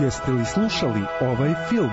Jeste li slušali ovaj film?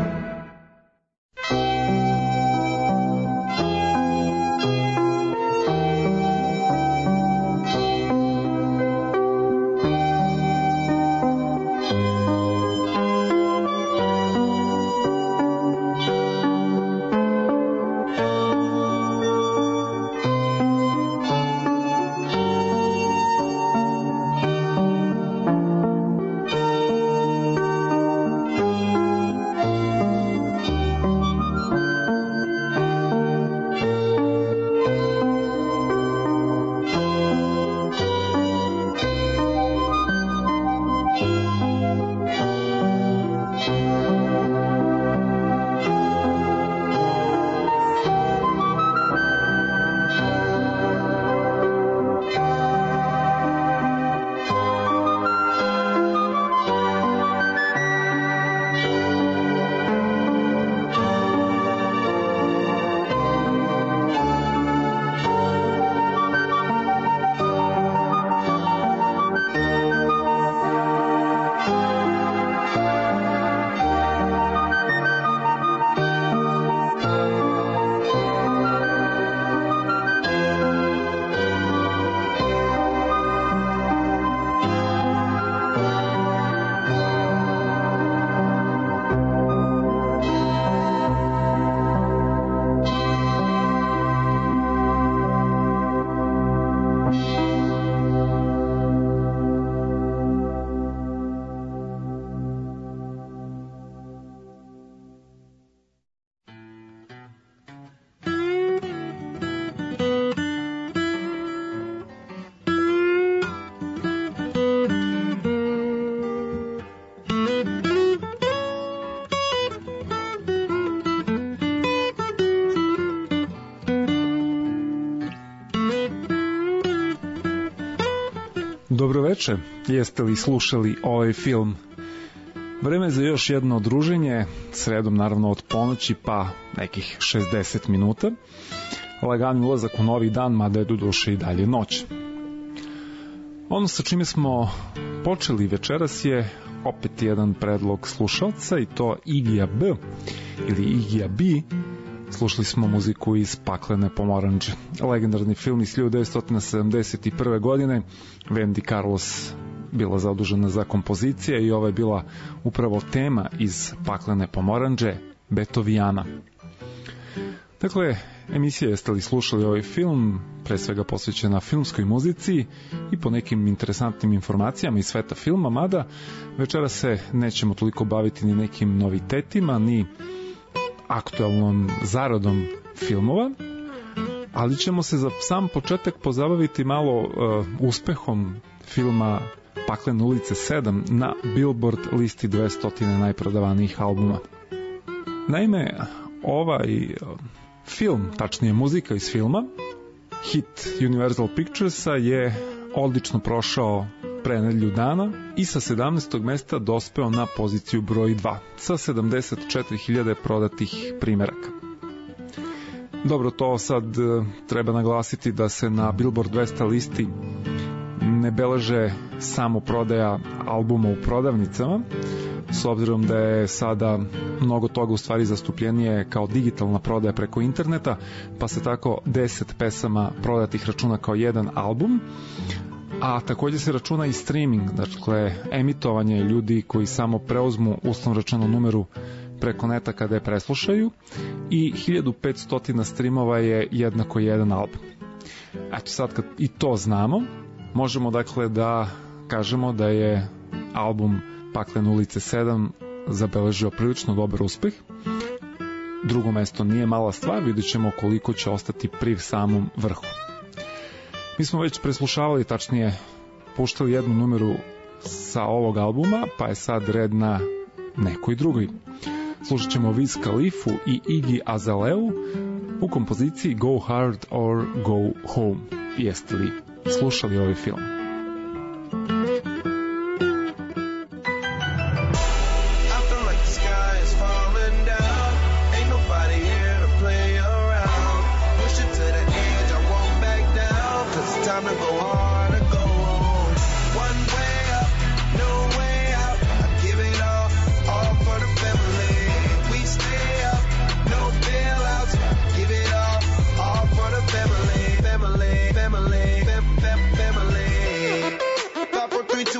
Dobroveče, jeste li slušali ovaj film? Vreme za još jedno druženje, sredom naravno od ponoći pa nekih 60 minuta. Lagani ulazak u novi dan, mada je do duše i dalje noć. Ono sa čime smo počeli večeras je opet jedan predlog slušalca i to Igija B ili Igija B. Slušali smo muziku iz Paklene pomoranđe. Legendarni film iz 1971. godine. Wendy Carlos bila zadužena za kompozicije i ova je bila upravo tema iz Paklene pomoranđe, Beethovijana. Dakle, emisija Jeste li slušali ovaj film, pre svega posvećena filmskoj muzici i po nekim interesantnim informacijama iz sveta filma, mada večera se nećemo toliko baviti ni nekim novitetima, ni aktualnom zaradom filmova, ali ćemo se za sam početak pozabaviti malo uspehom filma Paklene ulice 7 na Billboard listi 200 najprodavanijih albuma. Naime, ovaj film, tačnije muzika iz filma, hit Universal Picturesa je odlično prošao pre nedelju dana i sa 17. mesta dospeo na poziciju broj 2 sa 74.000 prodatih primeraka. Dobro, to sad treba naglasiti da se na Billboard 200 listi ne beleže samo prodaja albuma u prodavnicama, s obzirom da je sada mnogo toga u stvari zastupljenije kao digitalna prodaja preko interneta, pa se tako 10 pesama prodatih računa kao jedan album, a također se računa i streaming, dakle emitovanje ljudi koji samo preuzmu uslovno rečeno numeru preko neta kada je preslušaju i 1500 streamova je jednako jedan album. Eto sad kad i to znamo, možemo dakle da kažemo da je album Paklene ulice 7 zabeležio prilično dobar uspeh. Drugo mesto nije mala stvar, vidjet ćemo koliko će ostati pri samom vrhu. Mi smo već preslušavali, tačnije puštali jednu numeru sa ovog albuma, pa je sad red na nekoj drugoj. Slušat ćemo Wiz Khalifu i Iggy Azaleu u kompoziciji Go Hard or Go Home. Jeste li slušali ovaj film? One way up, no way out. I give it all.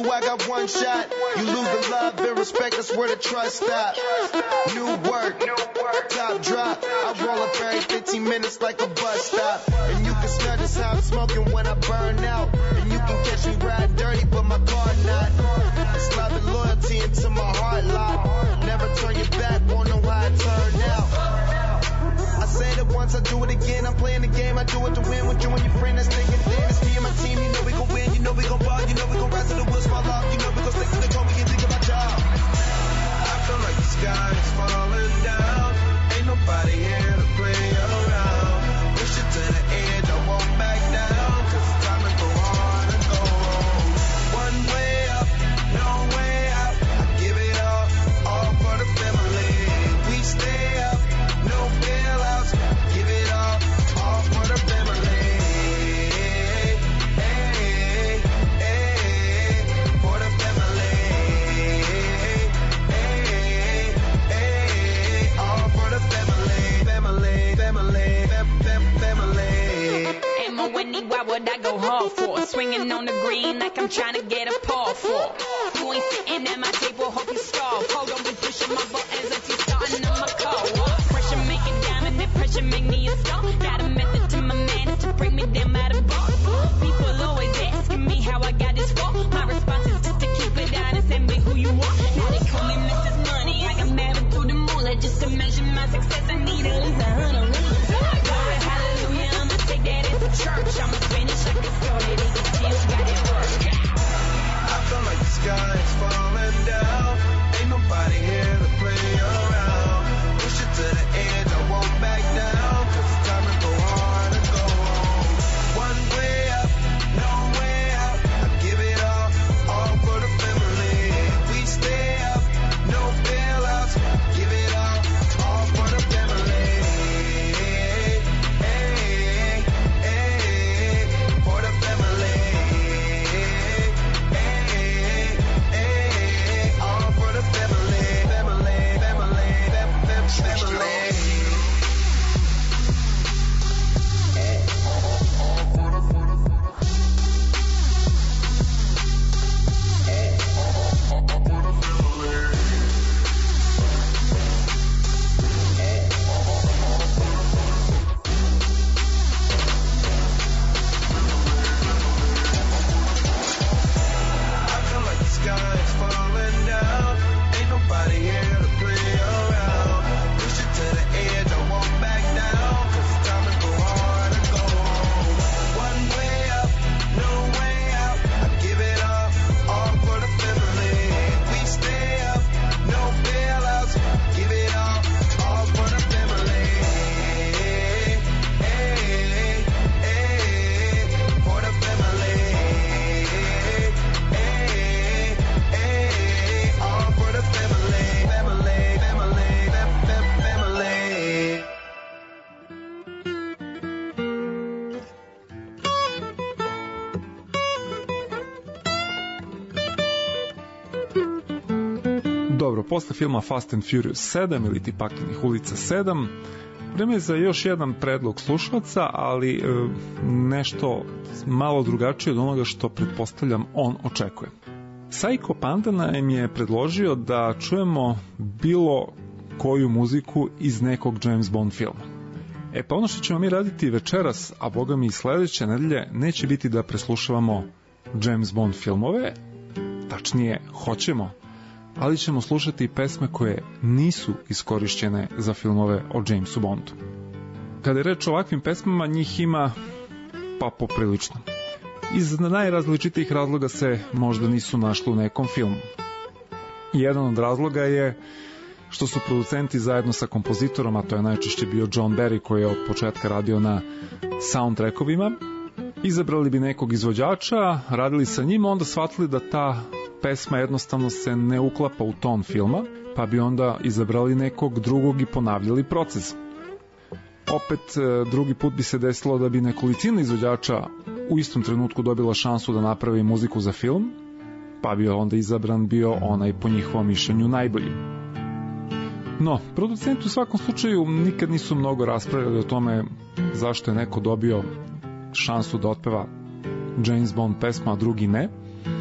you, I got one shot. You lose the love and respect, that's where the trust stop. New work, top drop. I roll up every 15 minutes like a bus stop. And you can smell just how I'm smoking when I burn out. And you can catch me riding dirty, but my car not. It's love and loyalty into my heart lock. Never turn your back, won't know how it turned out. I said it once, I do it again. I'm playing the game, I do it to win. With you and your friend, that's thinking thin. It's me and my team, you know we gon' win. You know we gon' ball, you know we gon' rise to the wheels fall off. You know we gon' stick to the goal, we can think of my job. I feel like the sky is falling down. Ain't nobody here to play around. Push it to the edge, I won't back down. Cause it's time to go hard and go home. One way up, no way out. I give it all for the family. We stay up, no bailouts. Give it all for the family. Hey, hey, for the family. Hey, all for the family. Family. Am I Whitney? Why would I go hard for? Swinging on the green like I'm trying to get a paw for. You ain't sitting at my table, hope you starve. Hold on, be pushing my buttons until you starting on my car. Pressure make it diamond, that pressure make me a star. Got a method to my madness to bring me down by the bar. People always asking me how I got this far. My response is just to keep it honest and be who you are. Now they call me Mrs. Money, I got married through the moolah. Just to measure my success, I need at least 100 rings. Glory, hallelujah, I'ma take that into church. I'ma finish like I started, and you still got it work. I feel like the sky is falling down. Ain't nobody here to play around. Push it to the edge, I won't back down. Cause it's time to go hard and go home. One way up, no way out. I give it all for the family. We stay up, no bailouts. Give it all for the family. Hey, for the family. All for the family. I feel like the sky is falling down. Ain't nobody here to play around. Push it to the edge, I won't back down. Cause it's time to go hard and go home. One way up, no way out. I give it all for the family. We stay up, no bailouts. Give it all for the family. Hey, for the family. All for the family. Dobro, posle filma Fast and Furious 7 ili ti Paklenih ulica 7, vreme je za još jedan predlog slušalaca, ali nešto malo drugačije od onoga što pretpostavljam on očekuje. Psycho Panda nam je predložio da čujemo bilo koju muziku iz nekog James Bond filma. Pa ono što ćemo mi raditi večeras, a boga mi i sledeće nedelje, neće biti da preslušavamo James Bond filmove, tačnije hoćemo, ali ćemo slušati pesme koje nisu iskorišćene za filmove o Jamesu Bondu. Kada je reč o ovakvim pesmama, njih ima pa poprilično. Iz najrazličitijih razloga se možda nisu našli u nekom filmu. Jedan od razloga je što su producenti zajedno sa kompozitorom, a to je najčešće bio John Barry koji je od početka radio na soundtrackovima, izabrali bi nekog izvođača, radili sa njim, onda shvatili da ta pesma jednostavno se ne uklapa u ton filma, pa bi onda izabrali nekog drugog i ponavljali proces. Opet drugi put bi se desilo da bi nekolicina izvođača u istom trenutku dobila šansu da napravi muziku za film, pa bi onda izabran bio onaj po njihovom mišljenju najbolji. No, producenti u svakom slučaju nikad nisu mnogo raspravljali o tome zašto je neko dobio šansu da otpeva James Bond pesma, a drugi ne.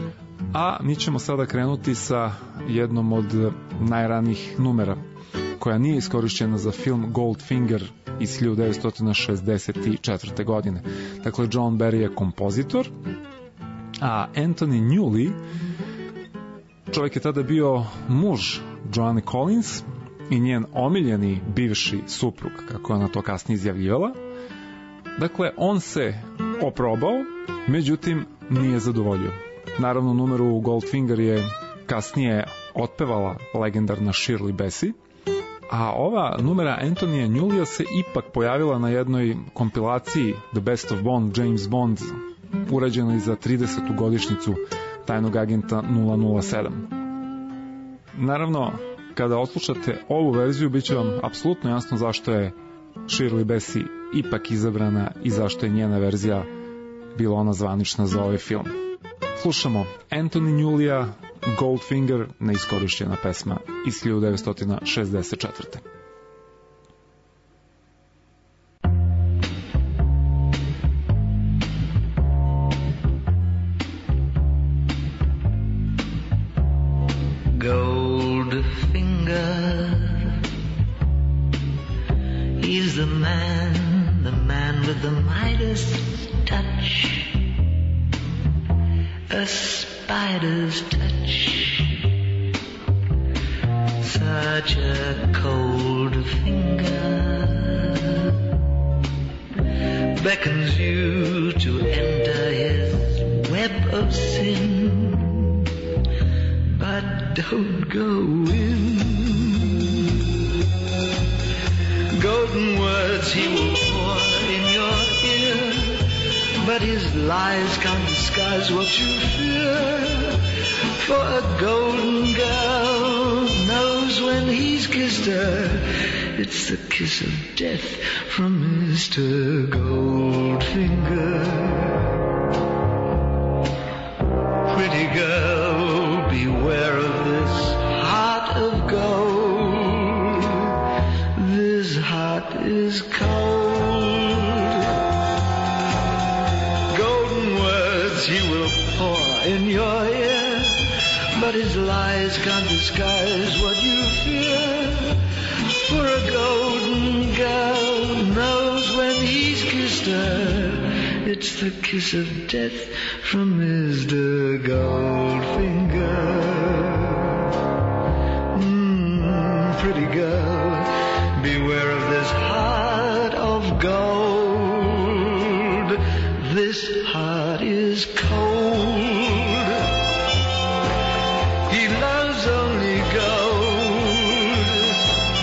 A mi ćemo sada krenuti sa jednom od najranijih numera koja nije iskorišćena za film Goldfinger iz 1964. godine. Dakle, John Barry je kompozitor, a Anthony Newley, čovjek je tada bio muž Joanne Collins i njen omiljeni bivši suprug, kako je ona to kasnije izjavljivala. Dakle, on se oprobao, međutim nije zadovoljio. Naravno, numeru Goldfinger je kasnije otpevala legendarna Shirley Bassey, a ova numera Anthonyja Newleya se ipak pojavila na jednoj kompilaciji The Best of Bond, James Bond, urađenoj za 30. godišnjicu Tajnog agenta 007. Naravno, kada odslušate ovu verziju, bit će vam apsolutno jasno zašto je Shirley Bassey ipak izabrana i zašto je njena verzija bila ona zvanična za ovaj film. Slušamo Anthony Newleya, Goldfinger, neiskorišćena pesma iz 1964. Goldfinger, he's the man with the Midas touch, a spider's touch, such a cold finger beckons you to enter his web of sin, but don't go in. Golden words he will pour in your ear, but his lies can't disguise what you fear. For a golden girl knows when he's kissed her, it's the kiss of death from Mr. Goldfinger. Pretty girl, beware of this heart of gold. This heart is cold. Golden words he will pour in your ear, but his lies can't disguise what you fear. For a golden girl knows when he's kissed her, it's the kiss of death from Mr. Goldfinger. Pretty girl, beware of this heart of gold. This heart is cold. He loves only gold,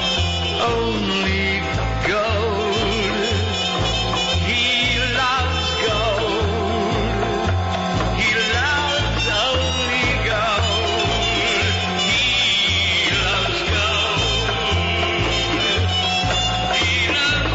only gold. He loves gold. He loves only gold. He loves gold. He loves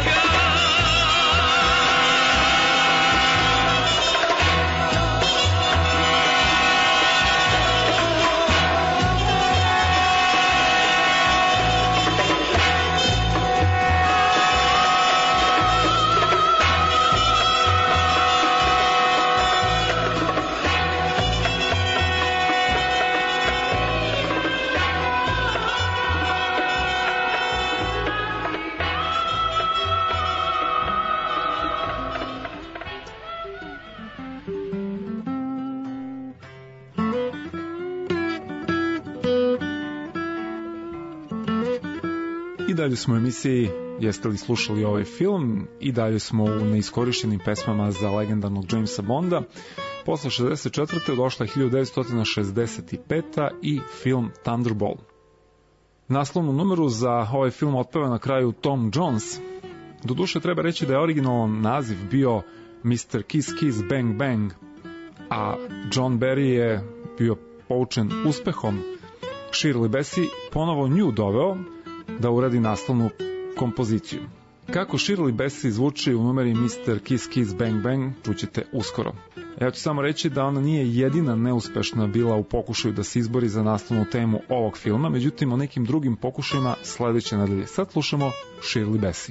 I dalje smo u emisiji Jeste li slušali ovaj film, i dalje smo u neiskorišćenim pesmama za legendarnog Jamesa Bonda. Posle 64. došla je 1965. i film Thunderball. Naslovnu numeru za ovaj film otpeva na kraju Tom Jones. Doduše treba reći da je originalan naziv bio Mr. Kiss Kiss Bang Bang, a John Barry je bio poučen uspehom Shirley Bassey ponovo nju doveo da uradi naslovnu kompoziciju. Kako Shirley Bassey zvuči u numeri Mr. Kiss Kiss Bang Bang, čućete uskoro. Ja ću samo reći da ona nije jedina neuspešna bila u pokušaju da se izbori za naslovnu temu ovog filma, međutim o nekim drugim pokušajima sledeće nedelje. Sad slušamo Shirley Bassey.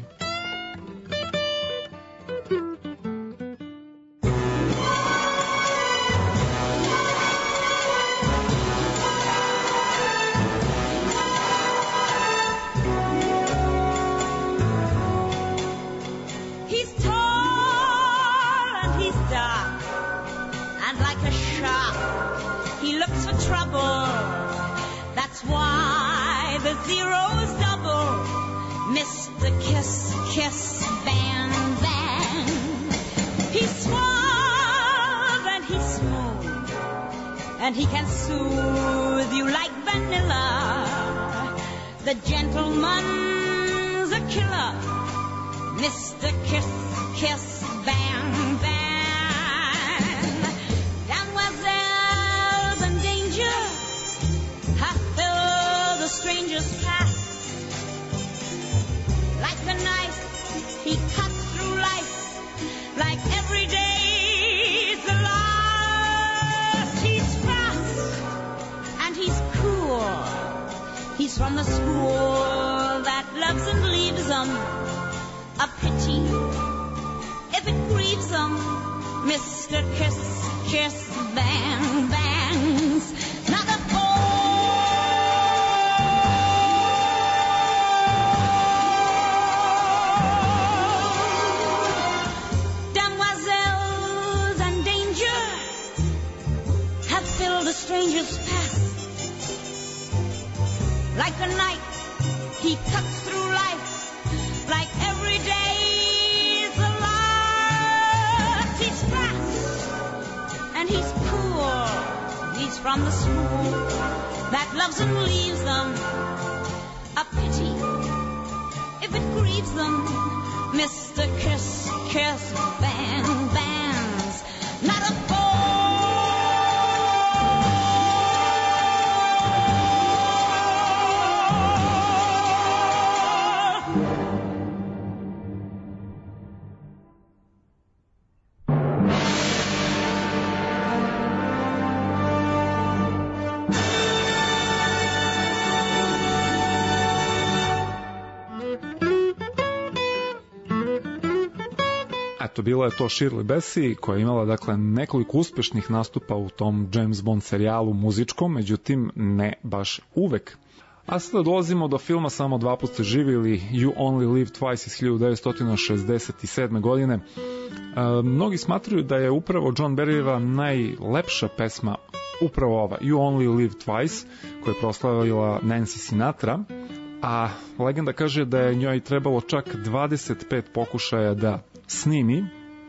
trouble. That's why the zero's double. Mr. Kiss, Kiss, Van, Van. He's suave and he's smooth, and he can soothe you like vanilla. The gentleman's a killer. Mr. Kiss, Kiss, Van, Van. Damoiselles in danger have filled the stranger's path. Like a knife, he cuts through life. Like every day's the last. He's fast and he's cool. He's from the school that loves and leaves them. A pity if it grieves them. Mr. Kiss, Kiss, Van, Van's not a Damoiselles in danger have filled a stranger's path. Like a knife, he cuts through life. Like every day's the last. He's fast and he's cool. He's from the school that loves and leaves them. A pity if it grieves them. Mr. Kiss, Kiss, Van, Van's not a Eto, bila je to Shirley Bassey, koja je imala dakle nekoliko uspešnih nastupa u tom James Bond serijalu muzičkom, međutim ne baš uvek. A sada dolazimo do filma Samo dva put ste živi ili You Only Live Twice iz 1967. godine. Mnogi smatruju da je upravo John Barryjeva najlepša pesma upravo ova, You Only Live Twice, koju je proslavila Nancy Sinatra, a legenda kaže da je njoj trebalo čak 25 pokušaja da snimi,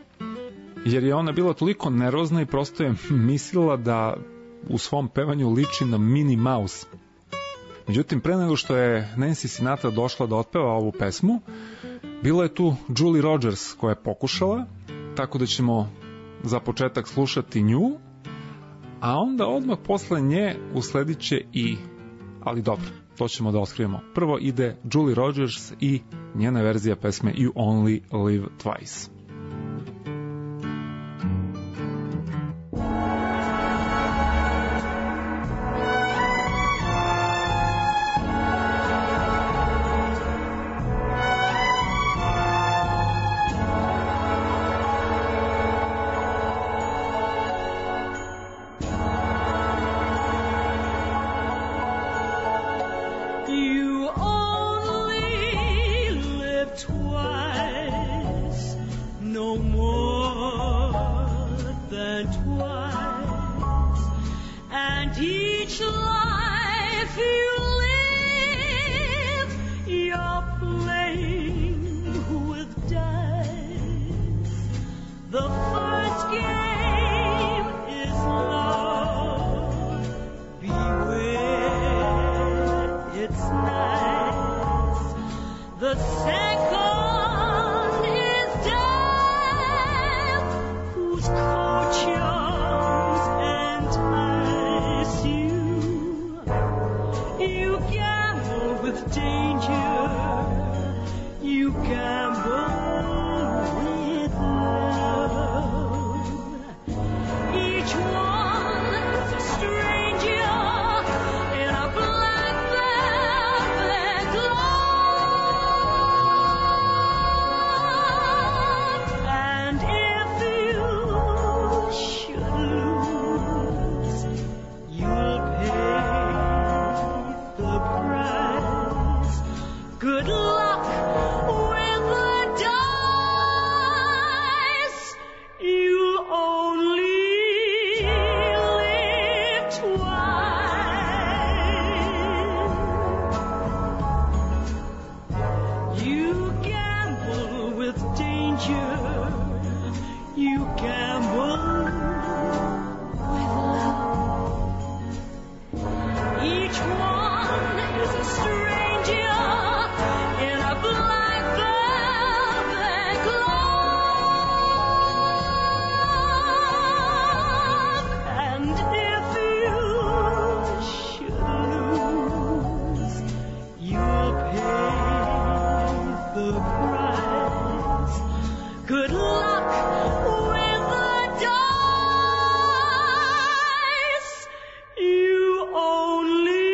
jer je ona bila toliko nervozna i prosto je mislila da u svom pevanju liči na Minnie Mouse. Međutim, pre nego što je Nancy Sinatra došla da otpeva ovu pesmu, bila je tu Julie Rogers koja je pokušala, tako da ćemo za početak slušati nju, a onda odmah posle nje usledit će i, ali dobro, to ćemo da otkrijemo. Prvo ide Julie Rogers i njena verzija pesme You Only Live Twice. You gamble with love. you gamble with love. Each one is a stranger in a black velvet glove. And if you should lose, you'll pay the price. Good luck with the dice. You only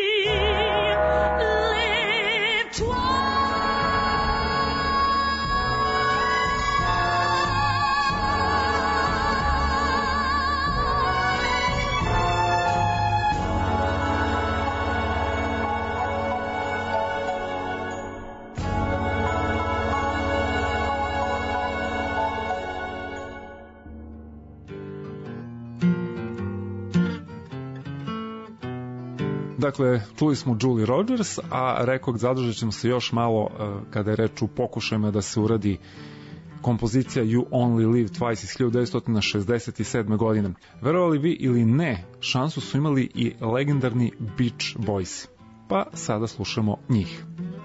live Dakle, čuli smo Julie Rogers, a rekog zadržat ćemo se još malo kada je reč u pokušajima da se uradi kompozicija You Only Live Twice iz 1967. godine. Verovali vi ili ne, šansu su imali i legendarni Beach Boys. Pa sada slušamo njih.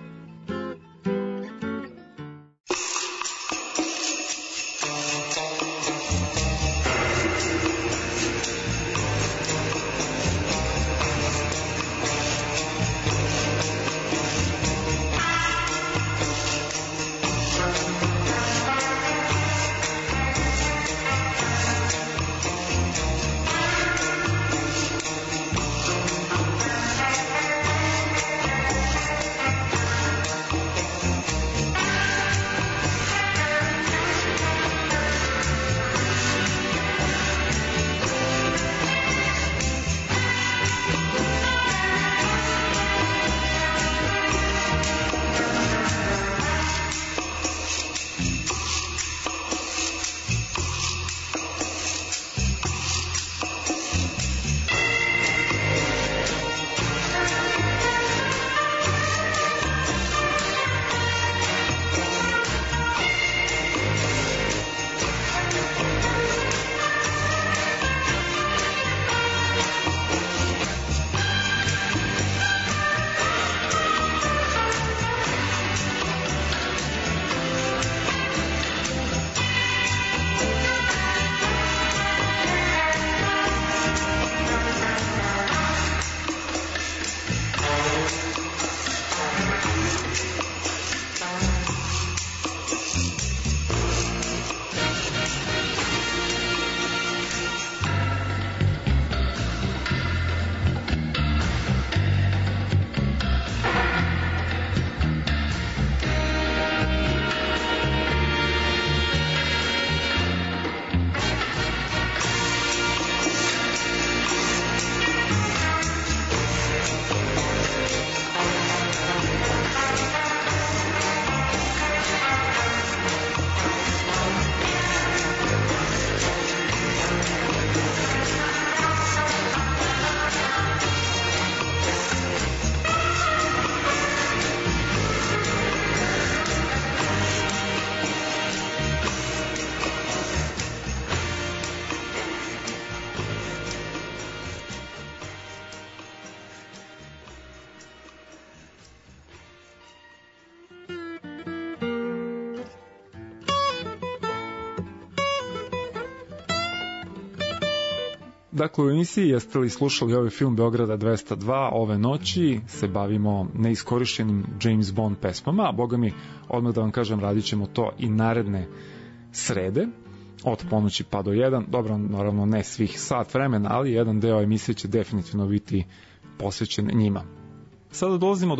Dakle, u emisiji jeste li slušali ovaj film Beograda 202, ove noći se bavimo neiskorišćenim James Bond pesmama, a boga mi, odmah da vam kažem, radit ćemo to i naredne srede, od ponoći pa do 1, dobro, naravno ne svih sat vremena, ali jedan deo emisije će definitivno biti posvećen njima. Sada dolazimo do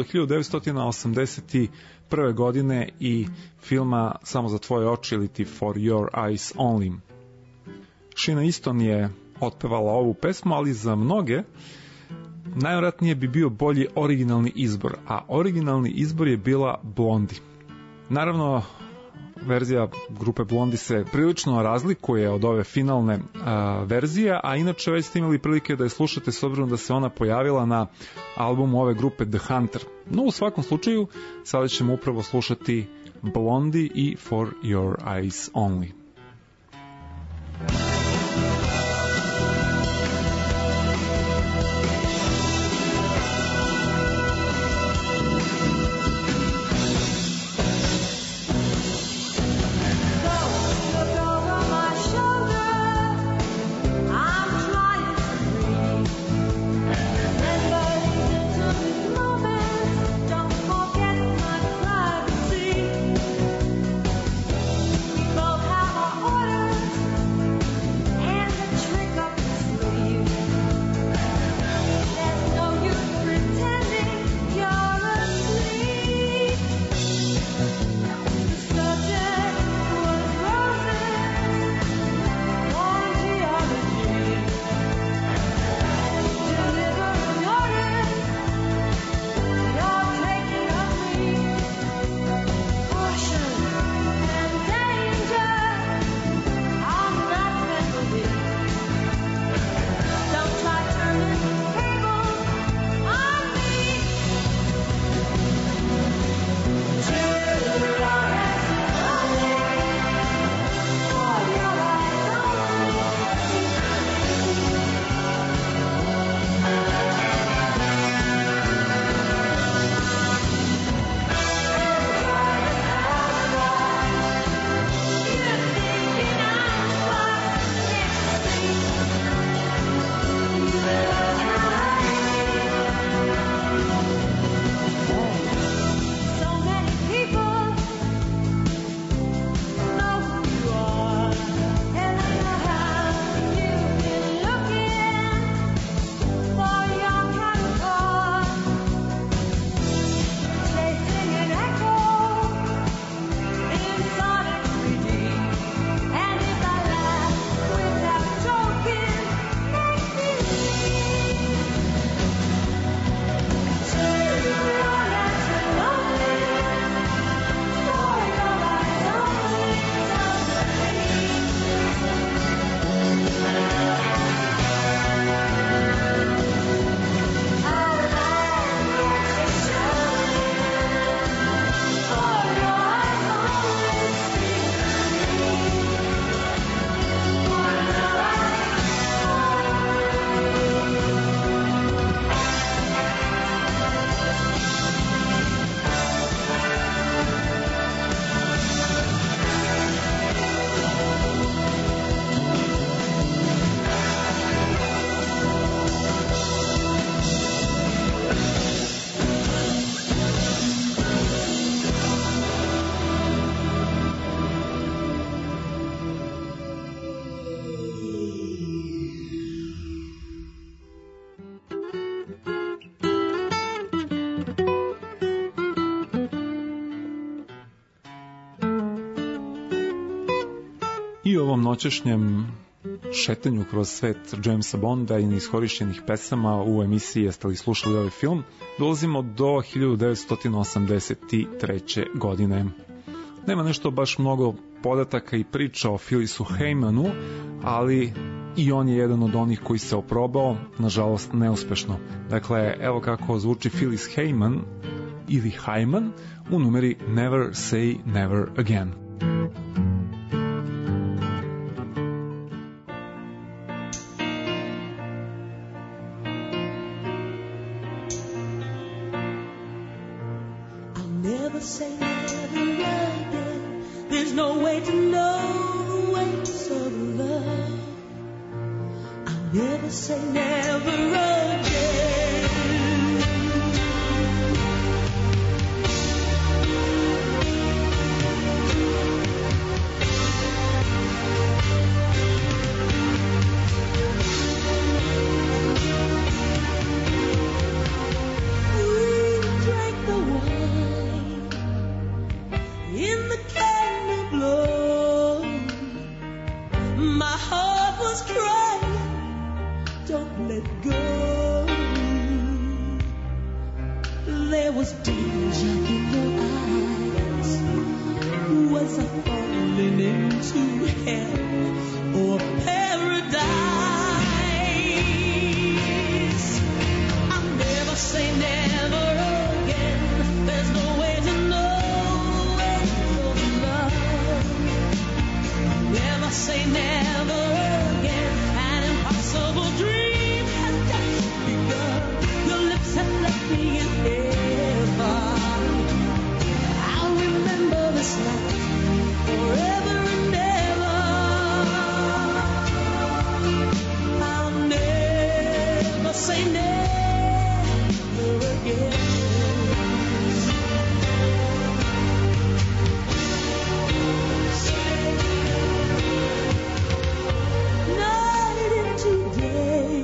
1981. godine i filma Samo za tvoje oči ili ti For Your Eyes Only. Sheena Easton je otpevala ovu pesmu, ali za mnoge najvjerojatnije bi bio bolji originalni izbor, a originalni izbor je bila Blondie. Naravno, verzija grupe Blondie se prilično razlikuje od ove finalne verzije, a inače već ste imali prilike da je slušate s obzirom da se ona pojavila na albumu ove grupe The Hunter. No, u svakom slučaju, sada ćemo upravo slušati Blondie i For Your Eyes Only. I ovom noćešnjem šetanju kroz svet Jamesa Bonda i neiskorišćenih pesama u emisiji Jeste li slušali ovaj film, dolazimo do 1983. godine. Nema nešto baš mnogo podataka i priča o Phyllisu Heymanu, ali i on je jedan od onih koji se oprobao, nažalost neuspešno. Dakle, evo kako zvuči Phyllis Heyman ili Hyman u numeri Never Say Never Again. Never say never again. There's no way to know the ways of love. I'll never say never again. Was danger in your eyes? Was I falling into hell or paradise? I'll never say never again. There's no way to know the ways of love. I'll never say never again. An impossible dream has just begun. Your lips have left me in hell. Forever and ever, I'll never say never again. Night into day,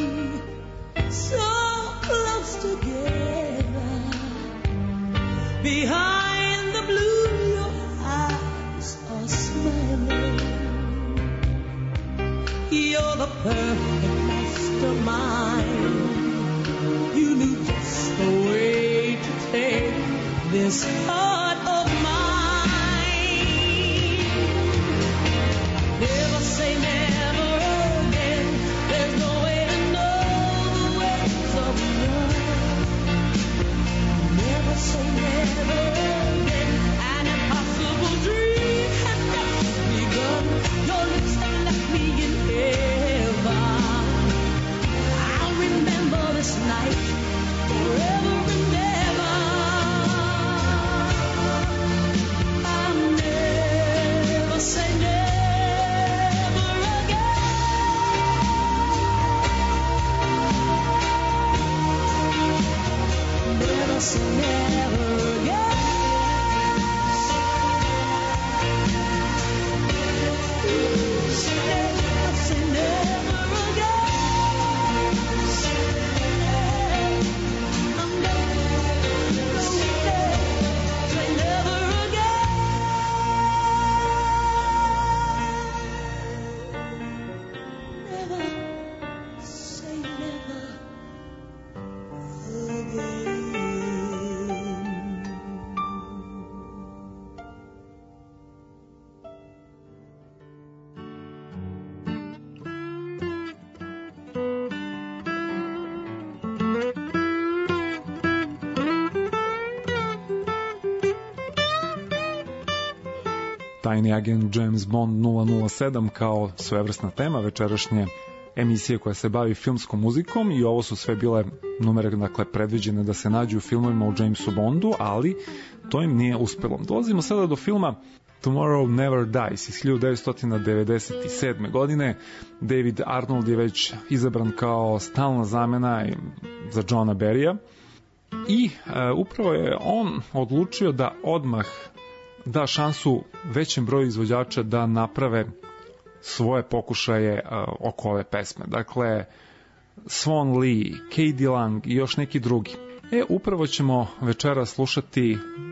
so close together, behind the blue. You're the perfect mastermind. You knew just the way to take this heart of mine. Never say never again. There's no way to know the ways of love. Never say never again. An impossible dream has just begun. Your lips have left me in heaven. I'll remember this night forever and ever. I'll never say never again. Never say never again. Tajni agent James Bond 007 kao svevrsna tema večerašnje emisije koja se bavi filmskom muzikom i ovo su sve bile numere, dakle, predviđene da se nađu u filmovima o Jamesu Bondu, ali to im nije uspelo. Dolazimo sada do filma Tomorrow Never Dies iz 1997. godine. David Arnold je već izabran kao stalna zamena za Johna Barrya i upravo je on odlučio da odmah da šansu većem broju izvođača da naprave svoje pokušaje oko ove pesme. Dakle, Swan Lee, K.D. Lang i još neki drugi. Upravo ćemo večera slušati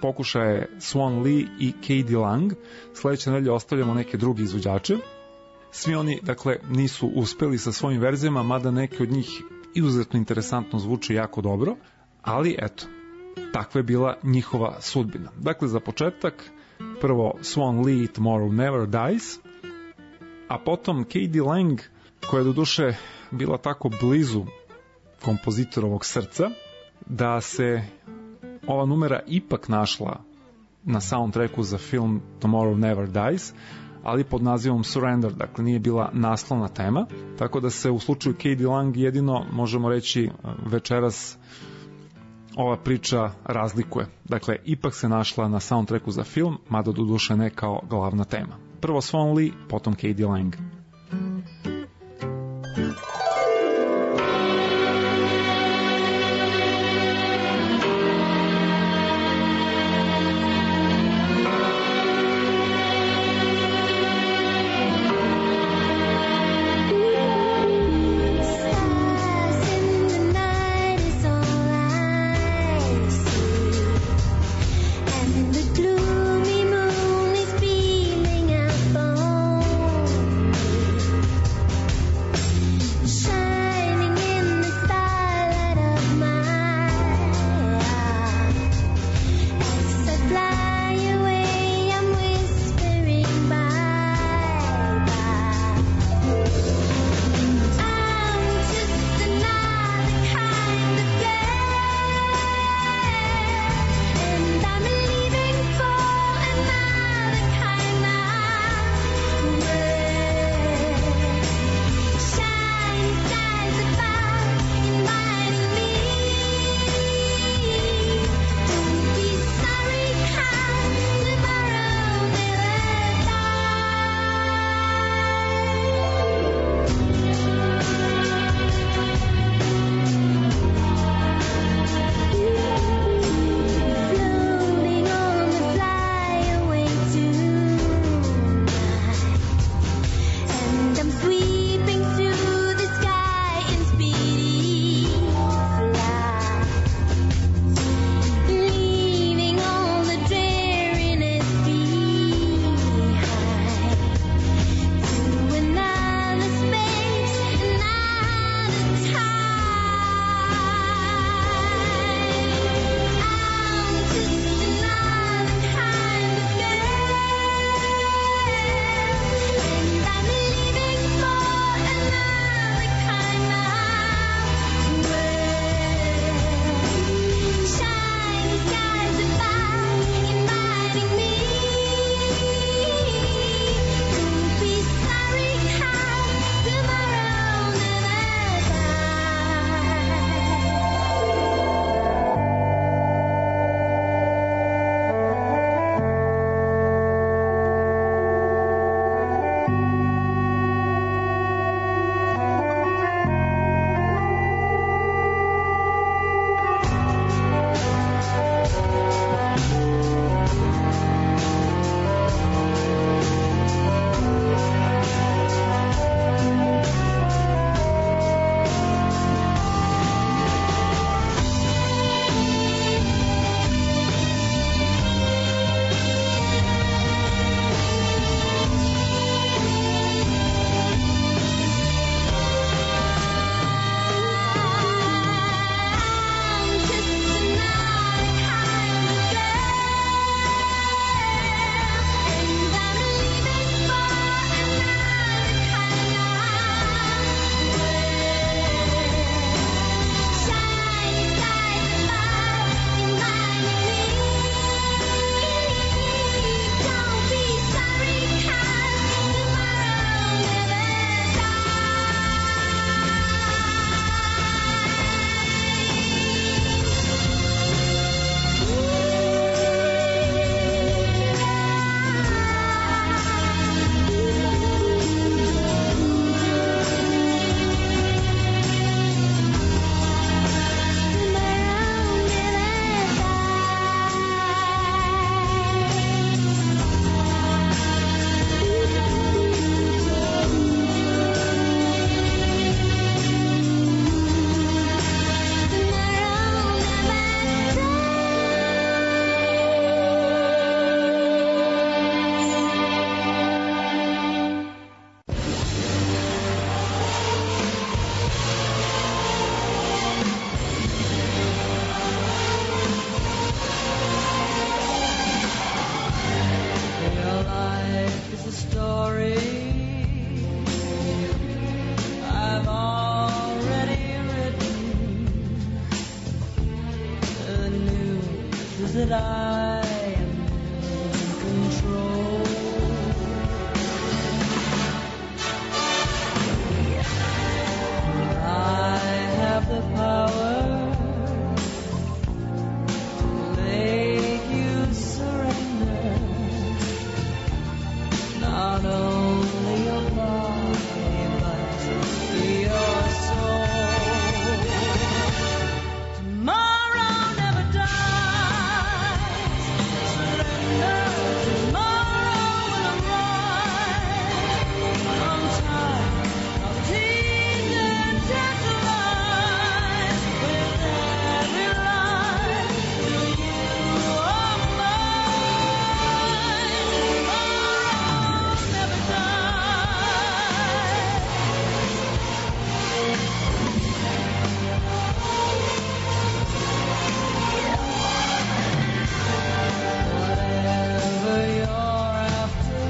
pokušaje Swan Lee i K.D. Lang. Sledeće nedelje ostavljamo neke drugi izvođače. Svi oni, dakle, nisu uspeli sa svojim verzijama, mada neke od njih izuzetno interesantno zvuče jako dobro, ali eto, takva je bila njihova sudbina. Dakle, za početak, prvo Swan Lee, Tomorrow Never Dies, a potom K.D. Lang, koja je doduše bila tako blizu kompozitorovog srca, da se ova numera ipak našla na soundtracku za film Tomorrow Never Dies, ali pod nazivom Surrender, dakle nije bila naslovna tema, tako da se u slučaju K.D. Lang jedino, možemo reći, večeras ova priča razlikuje. Dakle, ipak se našla na soundtracku za film, mada doduše ne kao glavna tema. Prvo Swan Lee, potom K.D. Lang. that I am in control. I have the power to make you surrender, not only your body but your soul. Tomorrow never dies. Surrender. Tomorrow will arrive on time of tears and gentle eyes. With every line to you are mine. Tomorrow never dies. Whatever you're after,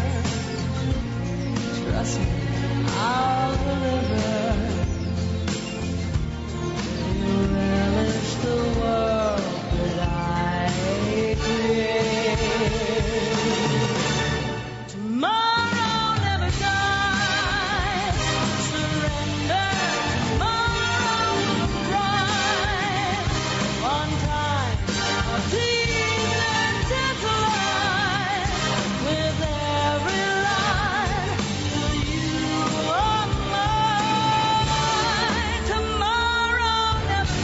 trust me, I'll deliver. You relish the world that I create. Tomorrow never dies. Surrender. Tomorrow will rise on time of tears and gentle eyes. With every line till you are mine. Tomorrow never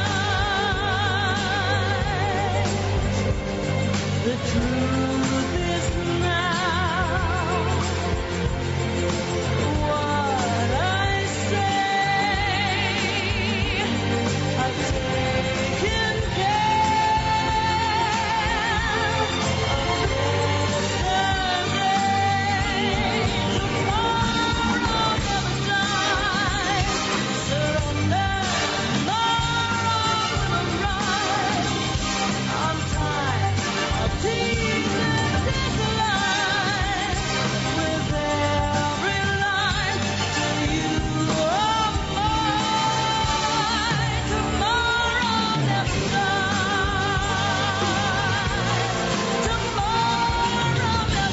dies. The truth is now what I say. I've taken care of yesterday. Tomorrow never dies. Surrender. Tomorrow will arrive on time of tears and gentle eyes. With every line till you are mine. Tomorrow never dies. Tomorrow never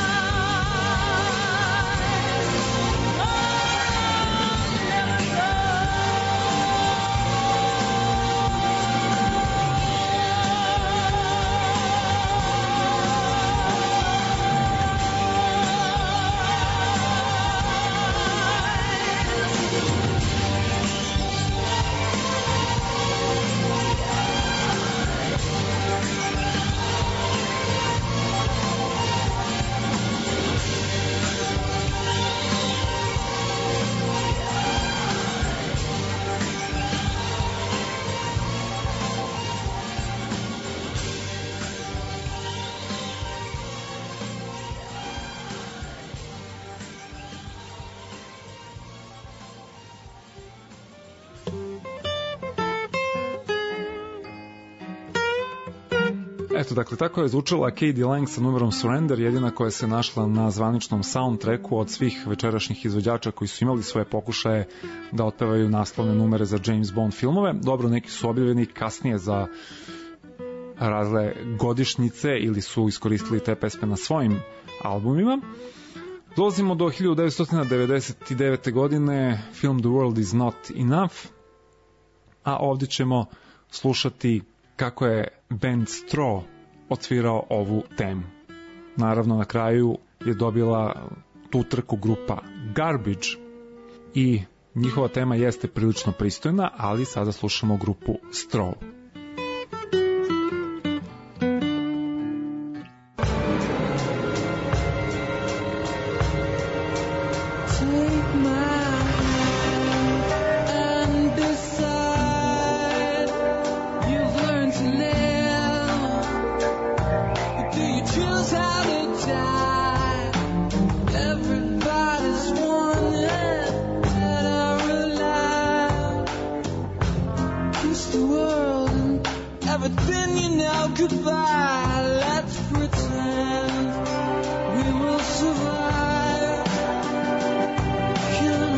Eto, dakle, tako je zvučala K.D. Lang sa numerom Surrender, jedina koja se našla na zvaničnom soundtracku od svih večerašnjih izvođača koji su imali svoje pokušaje da otpevaju naslovne numere za James Bond filmove. Dobro, neki su objavljeni kasnije za razne godišnjice ili su iskoristili te pesme na svojim albumima. Dolazimo do 1999. godine, film The World Is Not Enough, a ovdje ćemo slušati kako je band Straw odsvirao ovu temu. Naravno, na kraju je dobila tu trku grupa Garbage i njihova tema jeste prilično pristojna, ali sada slušamo grupu Straw. Survive. Killing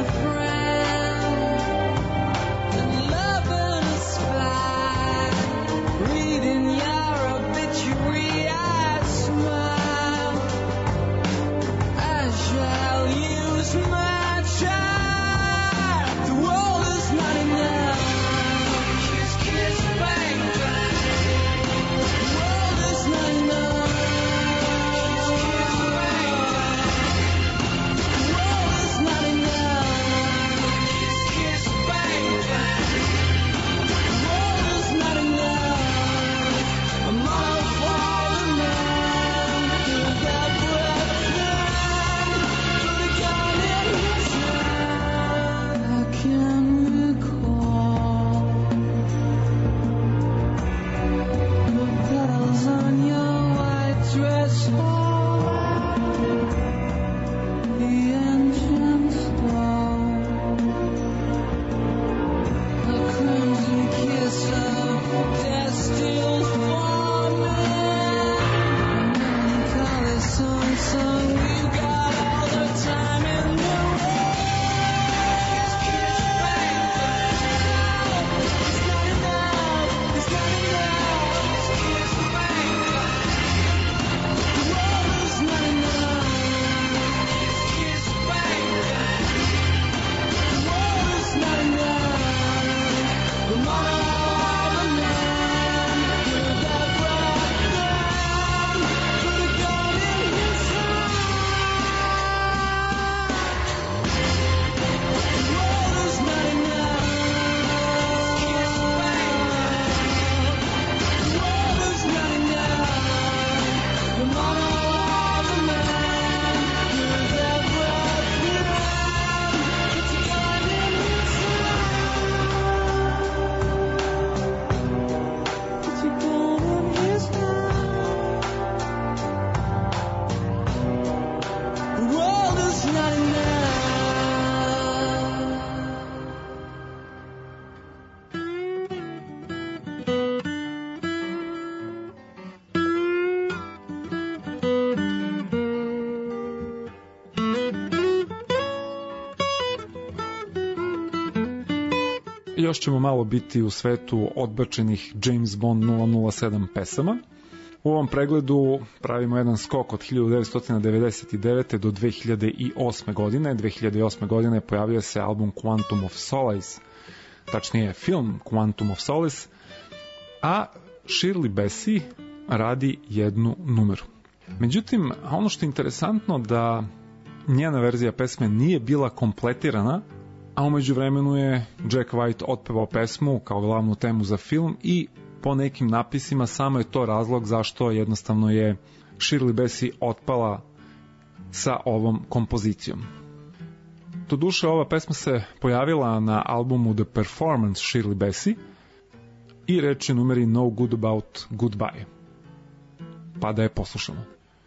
još ćemo malo biti u svetu odbačenih James Bond 007 pesama. U ovom pregledu pravimo jedan skok od 1999. do 2008. godine. 2008. godine pojavio se album Quantum of Solace, tačnije film Quantum of Solace, a Shirley Bassey radi jednu numeru. Međutim, ono što je interesantno da njena verzija pesme nije bila kompletirana, a umeđu vremenu je Jack White otpevao pesmu kao glavnu temu za film i po nekim napisima samo je to razlog zašto jednostavno je Shirley Bassey otpala sa ovom kompozicijom. Doduše, ova pesma se pojavila na albumu The Performance Shirley Bassey i reč je numeri No Good About Goodbye. Pa da je poslušamo.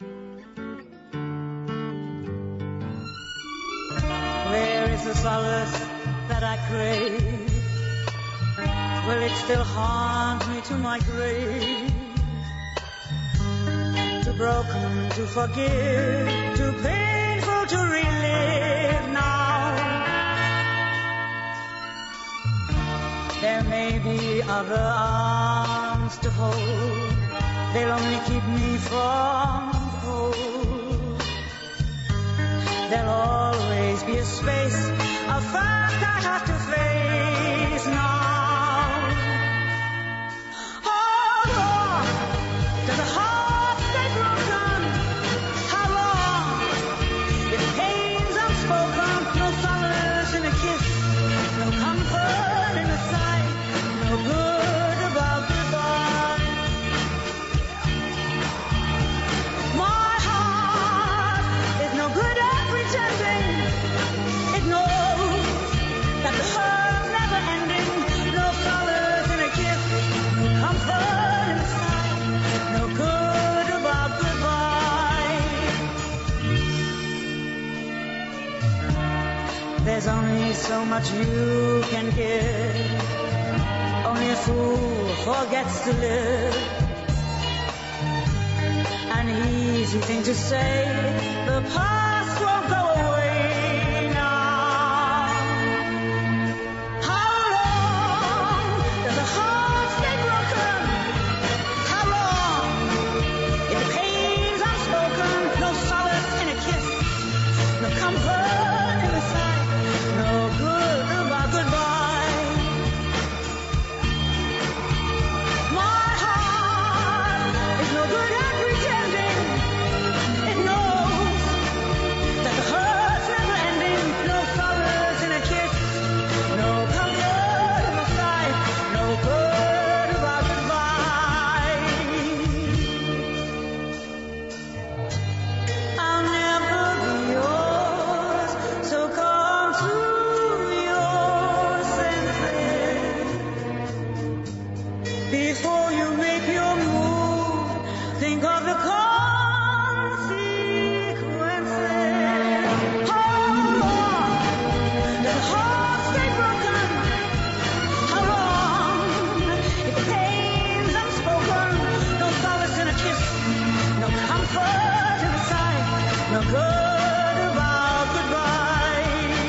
Where is the solace that I crave? Will it still haunt me to my grave? Too broken to forgive, too painful to relive now. There may be other arms to hold, they'll only keep me from cold. There'll always be a space, a fact I have to face now. How long does a heart stay broken? How long? If pain's unspoken, no solace in a kiss, no comfort in a sigh, no good about goodbye. My heart is no good at pretending. It knows that the hurt's never ending. No solace in a kiss, no comfort in a sigh, no good about goodbye. There's only so much you can give. Only a fool forgets to live. An easy thing to say, the past won't go away now. How long does a heart stay broken? How long? If the pain's unspoken, no solace in a kiss, no comfort in a sigh, no good about goodbye. My heart is no good at pretending. It knows that the hurt's never ending. No solace in a kiss, no comfort in a sigh, no good about goodbye. I'll never be yours, so come to your senses. Before you make your move, think of the consequences. How long does a heart stay broken? How long? If the pain's unspoken, no solace in a kiss, no comfort in a sigh, no good about goodbye.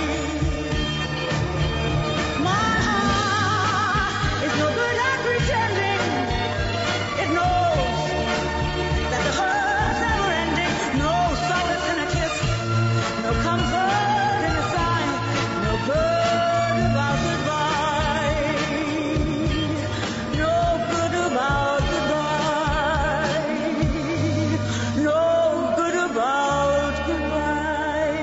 My heart is no good at pretending. It knows that the hurt's never ending. No solace in a kiss, no comfort in a sigh, no good about goodbye. No good about goodbye. No good about goodbye.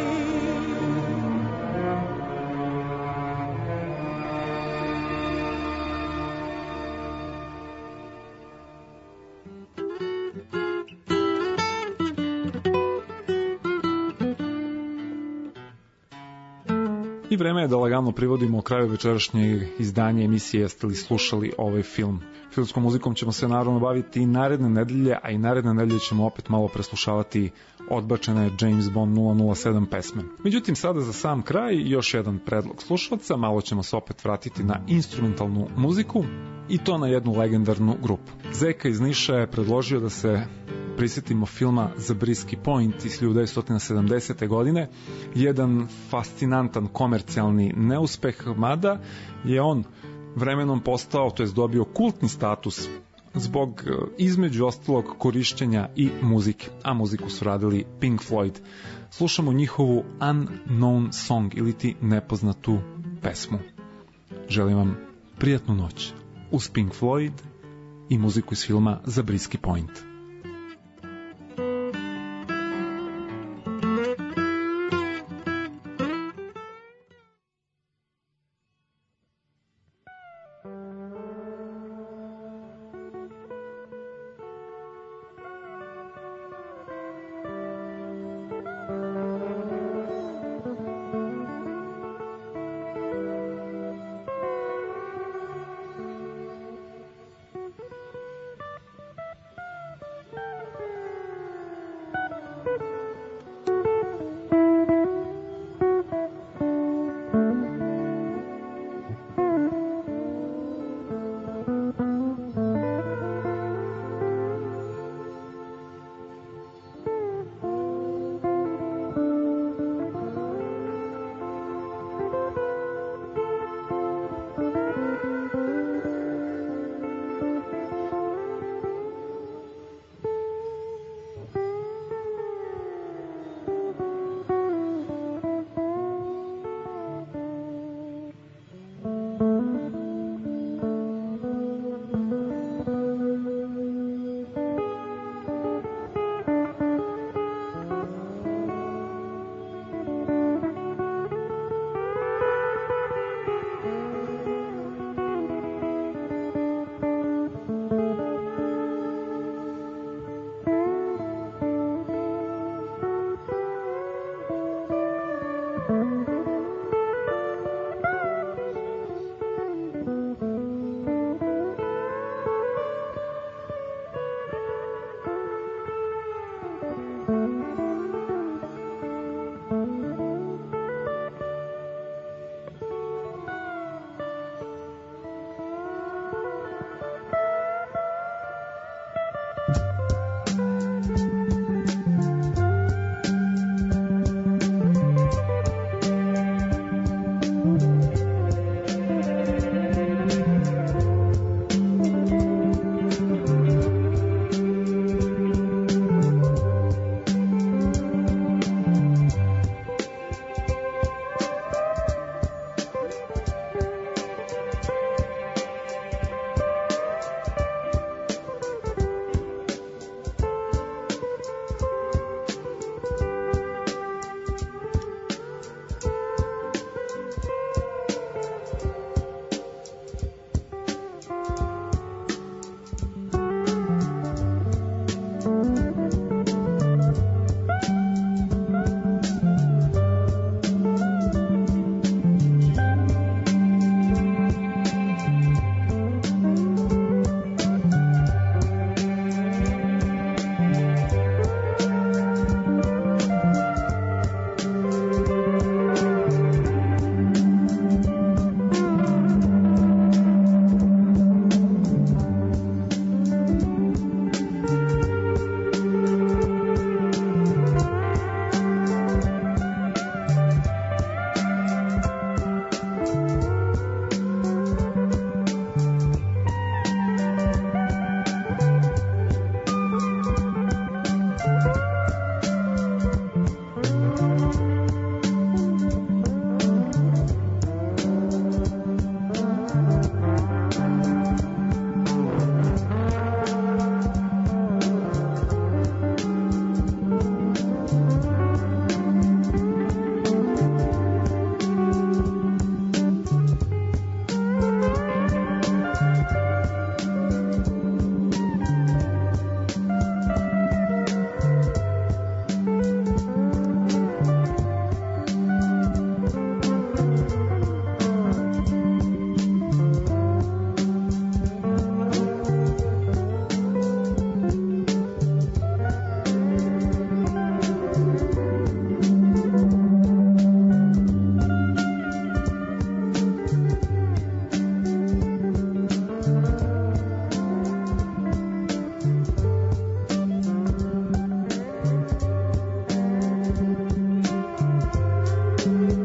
I vreme je da lagano privodimo kraju večerašnjeg izdanja emisije Jeste li slušali ovaj film. Filmskom muzikom ćemo se naravno baviti i naredne nedelje, a i naredne nedelje ćemo opet malo preslušavati odbačene James Bond 007 pesme. Međutim, sada za sam kraj još jedan predlog slušalca, malo ćemo se opet vratiti na instrumentalnu muziku i to na jednu legendarnu grupu. Zeka iz Niša je predložio da se prisjetimo filma Zabriskie Point iz 1970. godine, jedan fascinantan komercijalni neuspeh, mada je on vremenom postao, to jest dobio kultni status zbog između ostalog korišćenja i muzike, a muziku su radili Pink Floyd. Slušamo njihovu Unknown Song ili ti nepoznatu pesmu. Želim vam prijatnu noć uz Pink Floyd i muziku iz filma Zabriskie Point. Thank